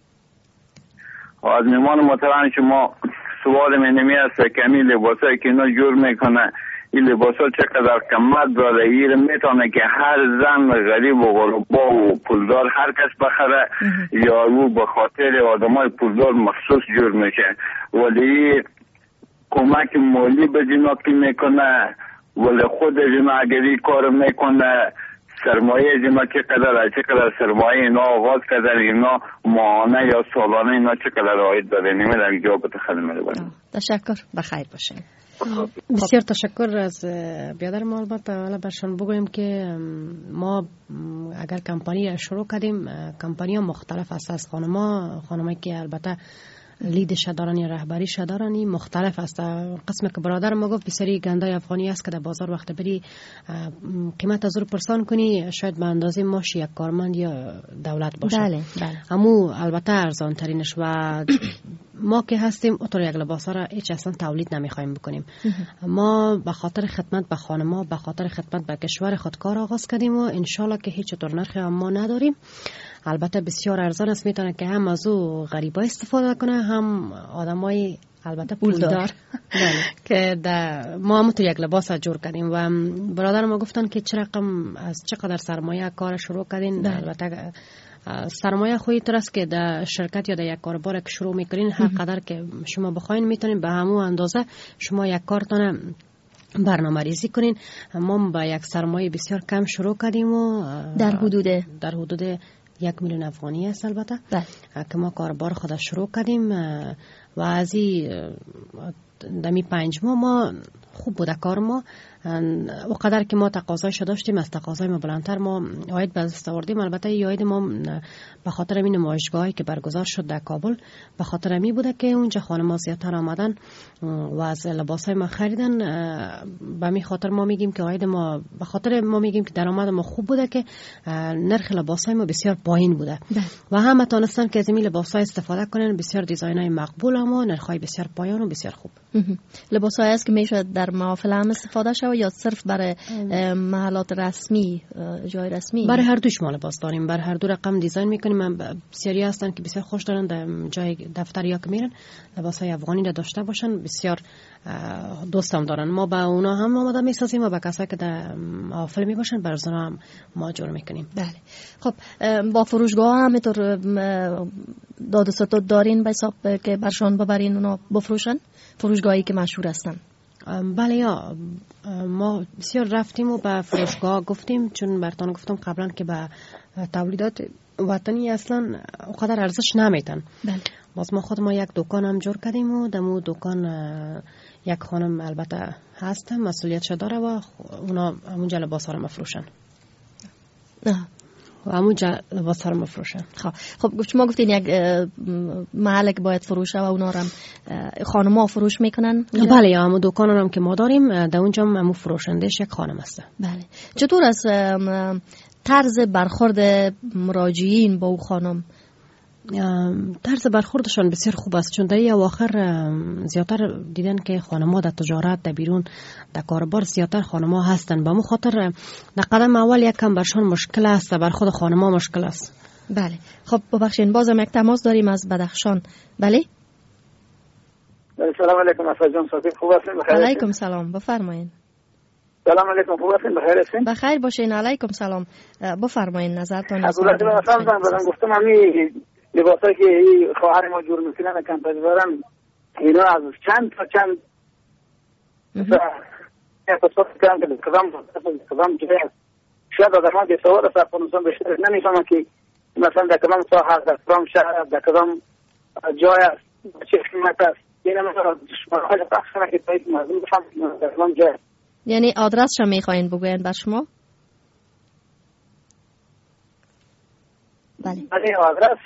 از مهمان محترم شما سوال من نمی است که می لباسایی که اینا جور میکنه این لباس ها چقدر قیمت داره. این میتونه که هر زن غریب و غربا و پولدار هر کس بخره یا او به خاطر آدمای پولدار مخصوص جور میشه. ولی کمک مالی به جنا که میکنه، ولی خود جنا اگر این کار میکنه سرمایه جنا چقدر سرمایه اینا آغاز کردن، اینا ماهانه یا سالانه اینا چقدر عاید داره. نمیدونم جواب خدمت بدم. تشکر، بخیر باشین. بسیار تشکر از بیادر ما. البته برشان بگویم که ما اگر کمپانی شروع کردیم، کمپانی ها مختلف است. از خانمایی که البته لیدش دارن یا رهبریش دارن مختلف است. قسم که برادر ما گفت بسیاری گندای افغانی است که در بازار وقت بری قیمت از رو پرسان کنی شاید به اندازه ماش یک کارمند یا دولت باشه. بله. همو البته ارزان ترینش. و ما که هستیم اطور یک لباس را هیچ اصلا تولید نمیخوایم بکنیم. ما به خاطر خدمت به خانما، به خاطر خدمت به کشور خود کار آغاز کردیم و انشالله که هیچ طور نرخی ما نداریم. البته بسیار ارزان است، میتونه که هم از او غریبا استفاده کنه هم آدمای البته پولدار که ما هم تو یک لباس جور کردیم. و برادر ما گفتن که چقدر سرمایه کار شروع کردین. البته سرمایه خویی تر است که در شرکت یا در یک کاربار که شروع میکنین هر قدر که شما بخواین میتونین به همون اندازه شما یک کارتان برنامه ریزی کنین. ما با یک سرمایه بسیار کم شروع کردیم و در حدود 1 میلیون افغانی است البته که ما کاربار خود شروع کردیم. و از دمی 5 ماه ما خوب بوده کار ما. و قدر که ما تقاضایش داشتیم از تقاضای ما بلندتر ما عاید به دست آوردیم. البته عاید ما به خاطر این نمایشگاهی که برگزار شد در کابل به خاطر می بوده که اونجا خانم‌ها زیادتر آمدن و از لباسای ما خریدن. به می خاطر ما میگیم که عاید ما به خاطر ما میگیم که درآمد ما خوب بوده که نرخ لباسای ما بسیار پایین بوده و همه تونستن که از این لباسای استفاده کنن. بسیار دیزاینای مقبول اما نرخای بسیار پایین و بسیار خوب. لباسایی است که میشه در محافل هم استفاده شود یا صرف برای محلات رسمی، جای رسمی؟ برای هر دوش ما لباس داریم، برای هر دو رقم دیزاین میکنیم. بسیاری هستن که بسیار خوش دارن در جای دفتر یا که میرن لباسای افغانی را داشته باشن، بسیار دوستم دارن. ما با اونا هم آماده میسازیم و با کسایی که در محافل میباشن برای اونا هم ما جور میکنیم. بله. خب با فروشگاه هم اینطور داد و ستد دارین به حساب که برشان ببرین اونا بفروشن؟ فروشگاهی که مشهور هستن؟ بله یا ما بسیار رفتیم و به فروشگاه گفتیم، چون براتون گفتم قبلا که به تولیدات وطنی اصلا اونقدر ارزش نمیتن. بله. باز ما خود ما یک دکان هم جور کردیم و دمو دکان یک خانم البته هست مسئولیتش داره و اونا همونجا لباس ها رو مفروشن و همونجا لباس ها رو مفروشن. خب شما گفتین یک محل که باید فروشه و اونا رو خانم ها فروش میکنن؟ بله یا همون دکان هم که ما داریم در اونجا همون فروشندش یک خانم هست. بله. چطور از طرز برخورد مراجعین با او خانم؟ طرز برخوردشان بسیار خوب است، چون در این اواخر زیادتر دیدن که خانم‌ها در تجارت در بیرون در کاربار زیادتر خانم‌ها هستن. با مو خاطر در قدم اول یک کم برشان مشکل است، بر خود خانم‌ها مشکل است. بله. خب ببخشید بازم یک تماس داریم از بدخشان. بله. سلام علیکم افضل جان، صحبت خوب هستین؟ بخیر. علیکم سلام، بفرمایید. سلام علیکم، خوب هستین؟ بخیر هستین؟ بخیر باشین. علیکم سلام، بفرمایید نظرتون. حضرت من گفتم همین لباسایی که خواهر ما جور میکنن کمپانی دارن اینا از چند اپسوت کردن که کدام جای شاید آدم ها بیسواد از افغانستان بیشتر نمیفهمن که مثلا در کدام ساحه، در کدام شهر، در کدام جای است، چه قیمت است. این مثلا شماره‌های پخش کنن که باید مردم بفهمن در کدام جای است. یعنی آدرسش هم میخواین بگوین بر شما؟ بله. بله آدرس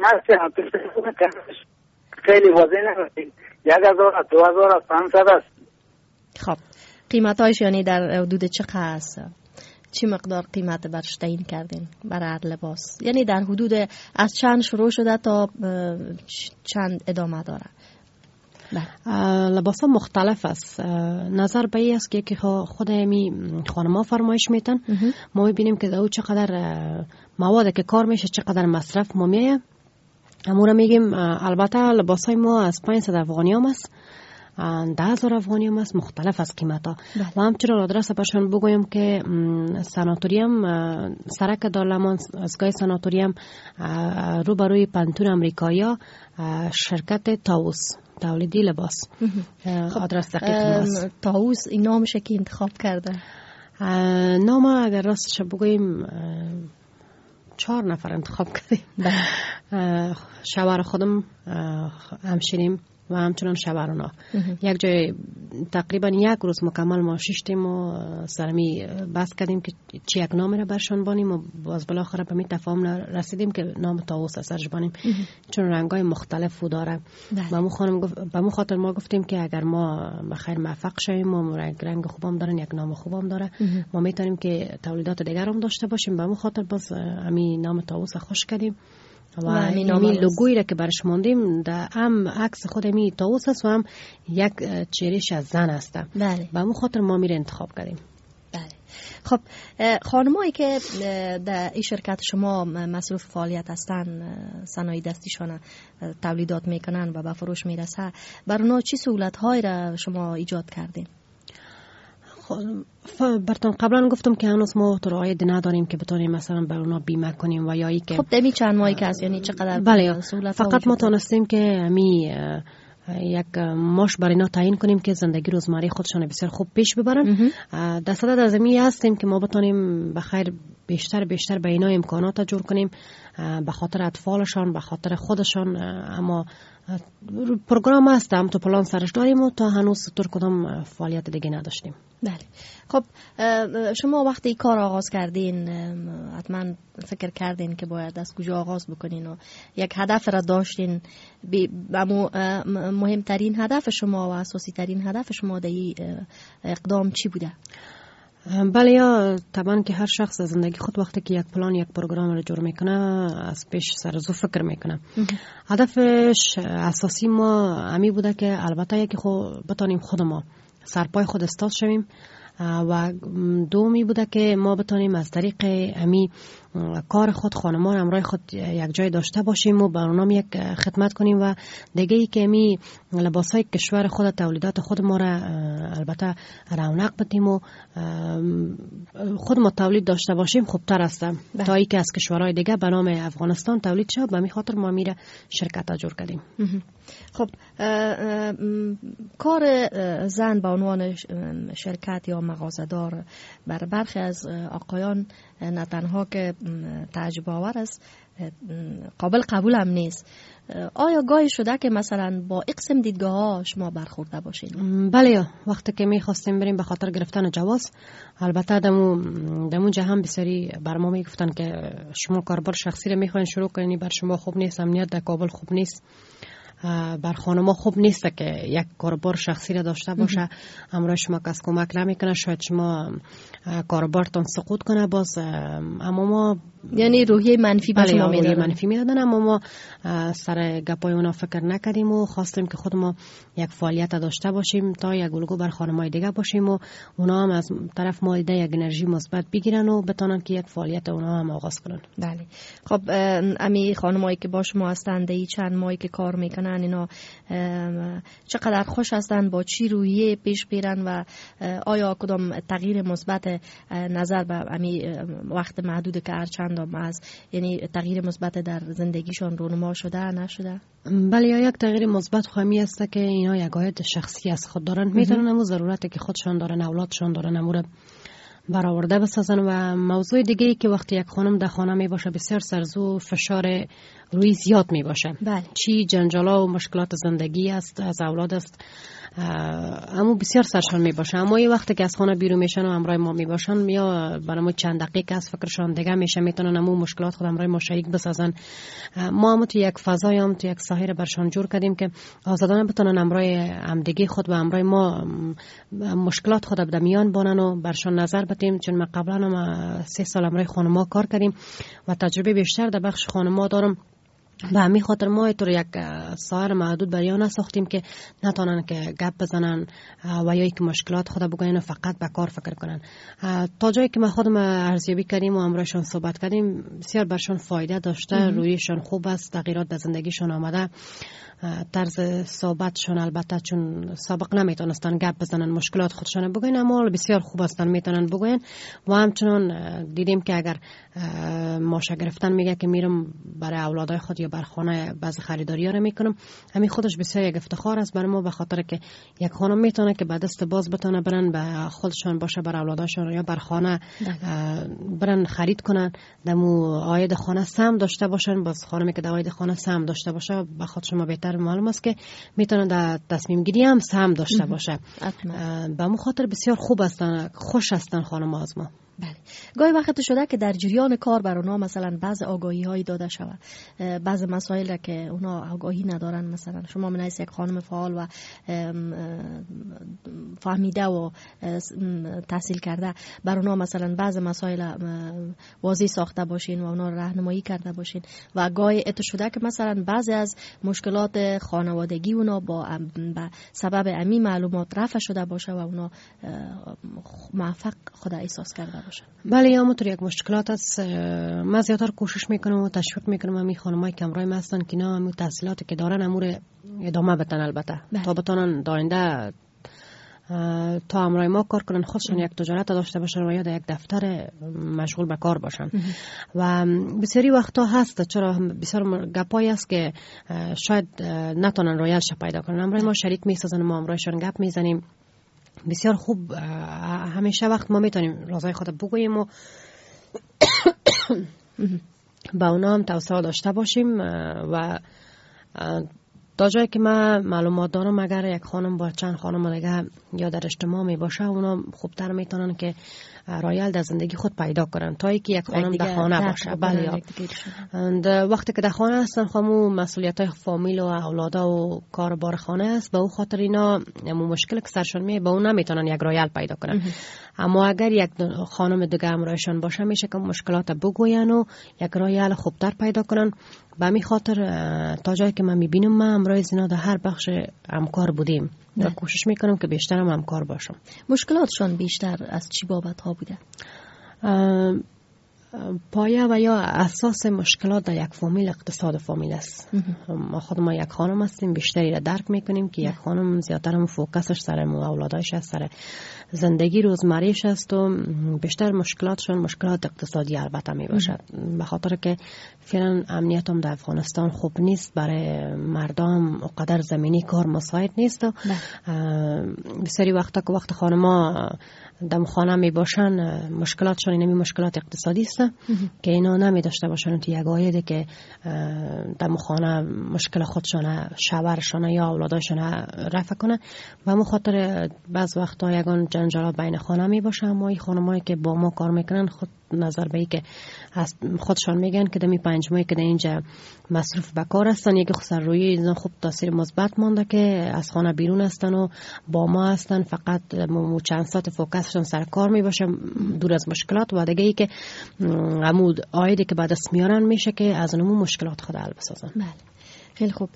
خیلی واضح نمیشه. 1000 2000 500 است. خب قیمتایش یعنی در حدود چقدر است؟ چی مقدار قیمت برش تعیین کردین برای هر لباس؟ یعنی در حدود از چند شروع شده تا چند ادامه داره؟ لباس ها مختلف است. نظر به این است که خود می خانم‌ها فرمایش میتن. ما میبینیم که او چقدر مواد که کار میشه چقدر مصرف ما میه. امورا میگیم البته لباس های ما از 500 افغانی هم است. 10,000 افغانی هم است، مختلف از قیمت ها. و همچنین آدرس برشان بگویم که ساناتوریم سرک دارلمان ازگاه ساناتوریم روبروی پنتون امریکایا شرکت تاووس تولیدی لباس. آدرس دقیق ماست. تاووس این نامشه که انتخاب کرده؟ نام اگر راستش بگوییم 4 نفر انتخاب کردیم. شوهر خودم، همشیریم و همچنان شوهرنا. یک جای تقریبا 1 روز مکمل ما ششتیم و سرمی بحث کردیم که چی یک نام را برشان بانیم و باز بالاخره به می تفاهم رسیدیم که نام تاووس سرش بانیم، چون رنگای مختلف داره. به مو خاطر ما گفتیم که اگر ما بخیر موفق شویم و رنگ خوبم دارن، یک نام خوبم داره، ما میتونیم که تولیدات دیگر هم داشته باشیم. به مو خاطر باز همین نام تاووس خوش کردیم و این لوگویی را که برش ماندیم در هم عکس خود می تاووس است و هم یک چهرهش از زن است. بله. به اون خاطر ما میره انتخاب کردیم. بله. خب خانمایی که در این شرکت شما مصروف فعالیت هستن، صنایع دستیشان تولیدات میکنن و به فروش میرسه، بر اونا چی سهولت‌هایی را شما ایجاد کردین؟ براتون قبلا گفتم که هنوز ما رعایت نداریم که بتونیم مثلا برای اونا بیمه کنیم و یا ای که خب دمی چند ماهی که هست، یعنی چقدر بله فقط ما تونستیم که می یک ماش برای اینا تعیین کنیم که زندگی روزمره خودشان بسیار خوب پیش ببرن. در صدد از می هستیم که ما بتونیم بخیر بیشتر به اینا امکانات جور کنیم به خاطر اطفالشان، به خاطر خودشان. اما پروگرام هست، هم تو پلان سرش داریم و تا هنوز طور کدام فعالیت دیگه نداشتیم. بله. خب شما وقتی کار آغاز کردین حتما فکر کردین که باید از کجا آغاز بکنین و یک هدف را داشتین. مهمترین هدف شما و اساسی ترین هدف شما در این اقدام چی بوده؟ بله، یا طبعا که هر شخص زندگی خود وقتی که یک پلان یک پروگرام رو جور میکنه از پیش سرزو فکر میکنه. هدفش اساسی ما امی بوده که البته یکی خود بتانیم خود ما سرپای خود استاد شویم و دومی بوده که ما بتانیم از طریق امی کار خود خانمان همراه خود یک جای داشته باشیم و به اونام یک خدمت کنیم و دیگه ای که امی لباسای کشور خود تولیدات خود ما را البته رونق بدیم و خود ما تولید داشته باشیم خوبتر است تا ای که از کشورهای دیگه به نام افغانستان تولید شد. به می خاطر ما میره شرکت جور کردیم. خب کار زن به عنوان شرکت یا مغازه‌دار بر برخی از آقایان نه تنها که تعجب آور است، قابل قبول هم نیست. آیا گاهی شده که مثلا با اقسم دیدگاه ها شما برخورده باشین؟ بله، وقتی که میخواستیم بریم به خاطر گرفتن جواز، البته دمو هم بسیاری بر ما میگفتن که شما کاربر شخصی رو میخواین شروع کنین، بر شما خوب نیست، امنیت در کابل خوب نیست، بر خانما خوب نیست که یک کاربار شخصی را داشته باشه، همراه شما کس کمک نمیکنه، شاید شما کاربارتان سقوط کنه. باز اما ما یعنی روحیه منفی به شما میدادن. روحیه منفی میدادن، اما ما سر گپای اونا فکر نکردیم و خواستیم که خود ما یک فعالیت داشته باشیم تا یک الگو بر خانمای دیگه باشیم و اونا هم از طرف ما یک انرژی مثبت بگیرن و بتونن که یک فعالیت اونا هم آغاز کنن. بله. خب امی خانمایی که با شما هستند ای چند ماهی که کار میکنن اینا چقدر خوش هستند، با چی روحیه پیش میرن و آیا کدام تغییر مثبت نظر به امی وقت محدود که هر چند از یعنی تغییر مثبت در زندگیشان رونما شده نشده؟ بله، یک تغییر مثبت خواهی است که اینا یک عاید شخصی از خود دارن، میتونن امو ضرورتی که خودشان دارن، اولادشان دارن، امور برآورده بسازن. و موضوع دیگه ای که وقتی یک خانم در خانه می باشه بسیار سرزو فشار روی زیاد می باشه. بله. چی جنجالا و مشکلات زندگی است، از اولاد است، اما بسیار سرشان می باشه. اما یه وقتی که از خانه بیرون میشن و همراه ما می باشن، یا برای چند دقیقه از فکرشان دیگه میشه، میتونن همون مشکلات خود همراه ما شریک بسازن. ما هم تو یک فضای هم تو یک ساحه برشان جور کردیم که آزادانه بتونن همراه همدیگه خود و همراه ما مشکلات خود در میان بانن و برشان نظر بدیم. چون من قبلا هم 3 سال همراه خانم‌ها کار کردیم و تجربه بیشتر در بخش خانم‌ها دارم. به همین خاطر ما اینطور یک سایر محدود برای نساختیم که نتونن که گپ بزنن و یا که مشکلات خود بگوین و فقط به کار فکر کنن. تا جایی که ما خودم ارزیابی کردیم و امروزشان صحبت کردیم بسیار برشان فایده داشته، رویشان خوب است، تغییرات در زندگیشان آمده. طرز صحبتشون البته چون سابق نمیتونستن گپ بزنن مشکلات خودشان بگوین، اما بسیار خوب هستن میتونن بگوین. و همچنان دیدیم که اگر ماشه گرفتن میگه که میرم برای اولادای خود یا بر خانه بعض خریداری ها رو میکنم، همین خودش بسیار یک افتخار است برای ما، به خاطر که یک خانم میتونه که به دست باز بتونه برن به خودشان باشه، بر اولاداشون یا بر خانه برن خرید کنن، دمو عاید خانه سهم داشته باشن. باز خانمی که عاید خانه سهم داشته باشه به خود شما بهتر معلوم است که میتونه در تصمیم گیری هم سهم داشته باشه. به مو خاطر بسیار خوب هستن، خوش هستن خانم از ما. بله. گاهی وقت شده که در جریان کار بر اونا مثلا بعض آگاهی هایی داده شود، بعض مسائل که اونا آگاهی ندارن، مثلا شما من یک خانم فعال و فهمیده و تحصیل کرده بر اونا مثلا بعض مسائل واضح ساخته باشین و اونا راهنمایی کرده باشین و گاهی ات شده که مثلا بعضی از مشکلات خانوادگی اونا با سبب امی معلومات رفع شده باشه و اونا موفق خود احساس کرده باشه. بله، یا همونطور یک مشکلات است. من زیادتر کوشش میکنم و تشویق میکنم همین خانمایی که همراه من هستن که نه همون تحصیلاتی که دارن امور ادامه بدن، البته تا بتونن داینده تا همراه ما کار کنن، خودشون یک تجارت داشته باشن و یا در یک دفتر مشغول به کار باشن. و بسیاری وقتا هست، چرا بسیار گپایی است که شاید نتونن رویالش پیدا کنن، همراه ما شریک میسازن، ما همراهشون گپ میزنیم. بسیار خوب، همیشه وقت ما میتونیم رازهای خود بگوییم و با اونا هم توسعه داشته باشیم. و تا جایی که من معلومات دارم اگر یک خانم با چند خانم دیگه یا در اجتماع می باشه، اونا خوبتر میتونن که رایل در زندگی خود پیدا کنن تا اینکه یک خانم در خانه باشه. بله، وقتی که در خانه هستن خامو مسئولیت های فامیل و اولادا و کاربار خانه است، به او خاطر اینا مشکل که سرشون میه به اون نمیتونن یک رایل پیدا کنن. اما اگر یک خانم دیگه همراهشون باشه میشه که مشکلات بگوین و یک رایل خوبتر پیدا کنن. به همین خاطر تا جایی که من میبینم من همراه اینا در هر بخش همکار بودیم و کوشش میکنم که بیشتر هم همکار باشم. مشکلاتشون بیشتر از چی بابت ها بوده؟ پایه و یا اساس مشکلات در یک فامیل اقتصاد فامیل است. ما خود ما یک خانم هستیم، بیشتری را درک میکنیم که یک خانم زیادتر هم فوکسش سر اولادایش است، سر زندگی روزمریش است و بیشتر مشکلاتشون مشکلات اقتصادی البته می باشد، به خاطر که فعلا امنیت هم در افغانستان خوب نیست، برای مردم اقدر زمینی کار مساعد نیست و بسیاری وقتا که وقت خانما دم خانه می باشن مشکلاتشون اینمی مشکلات اقتصادی است که اینا نمی داشته باشن تو یک عایده که دم خانه مشکل خودشون شوهرشون یا اولادشون رفع کنه. و مخاطر بعض وقتا یگان جنجال بین خانه می باشه، اما این خانمایی که با ما کار میکنن خود نظر به ای که خودشان میگن که دمی 5 ماهی که در اینجا مصروف به کار هستن، یک خسر روی اینا خوب تاثیر مثبت مونده که از خانه بیرون هستن و با ما هستن، فقط چند ساعت فوکسشون سر کار می باشه دور از مشکلات. و دیگه ای که عمود عایدی که بعد از میارن میشه که از اونمو مشکلات خود حل بسازن. بله، خیلی خوب.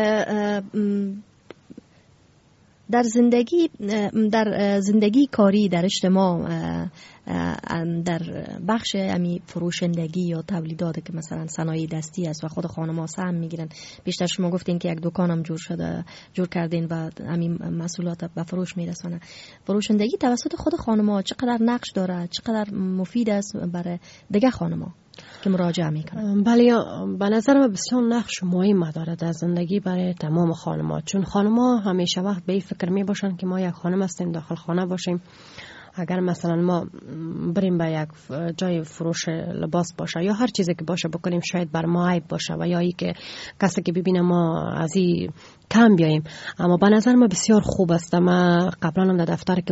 در زندگی کاری در اجتماع در بخش امی فروشندگی یا تولیدات که مثلا صنایع دستی است و خود خانم‌ها سهم میگیرن، بیشتر شما گفتین که یک دکانم جور کردین و امی محصولات به فروش میرسونه. فروشندگی توسط خود خانم‌ها چقدر نقش داره، چقدر مفید است برای دیگه خانم‌ها که مراجعه میکنن؟ بله، به نظر من بسیار نقش مهم داره در زندگی برای تمام خانم‌ها، چون خانم‌ها همیشه وقت به این فکر می باشن که ما یک خانم هستیم داخل خانه باشیم. اگر مثلا ما بریم به یک جای فروش لباس باشه یا هر چیزی که باشه بکنیم شاید بر ما عیب باشه و یا ای که کسی که ببینه ما از این کم بیاییم. اما به نظر من بسیار خوب است. من قبلا هم در دفتر که